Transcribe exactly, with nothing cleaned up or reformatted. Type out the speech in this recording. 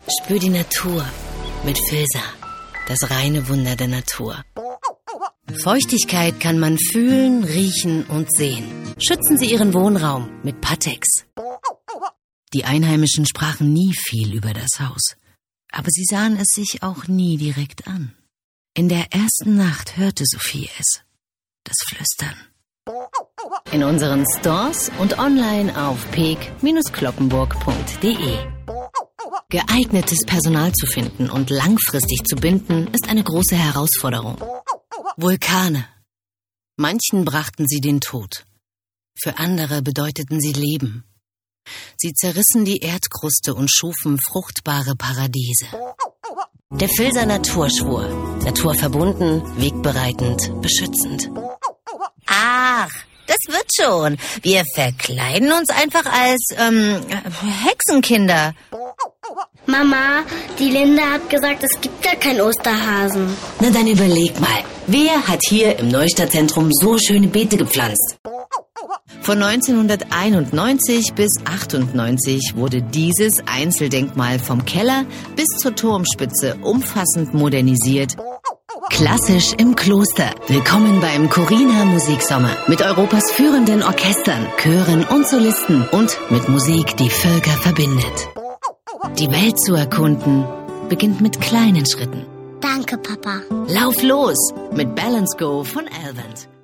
Spür die Natur mit Filsa, das reine Wunder der Natur. Feuchtigkeit kann man fühlen, riechen und sehen. Schützen Sie Ihren Wohnraum mit Pattex. Die Einheimischen sprachen nie viel über das Haus, aber sie sahen es sich auch nie direkt an. In der ersten Nacht hörte Sophie es, das Flüstern. In unseren Stores und online auf peek Bindestrich kloppenburg punkt de. Geeignetes Personal zu finden und langfristig zu binden, ist eine große Herausforderung. Vulkane. Manchen brachten sie den Tod. Für andere bedeuteten sie Leben. Sie zerrissen die Erdkruste und schufen fruchtbare Paradiese. Der Filser Naturschwur. Naturverbunden, wegbereitend, beschützend. Ach, das wird schon. Wir verkleiden uns einfach als, ähm, Hexenkinder. Mama, die Linda hat gesagt, es gibt gar keinen Osterhasen. Na dann überleg mal, wer hat hier im Neustadtzentrum so schöne Beete gepflanzt? Von neunzehnhunderteinundneunzig bis achtundneunzig wurde dieses Einzeldenkmal vom Keller bis zur Turmspitze umfassend modernisiert. Klassisch im Kloster. Willkommen beim Corina Musiksommer. Mit Europas führenden Orchestern, Chören und Solisten und mit Musik, die Völker verbindet. Die Welt zu erkunden beginnt mit kleinen Schritten. Danke, Papa. Lauf los mit Balance Go von Elvand.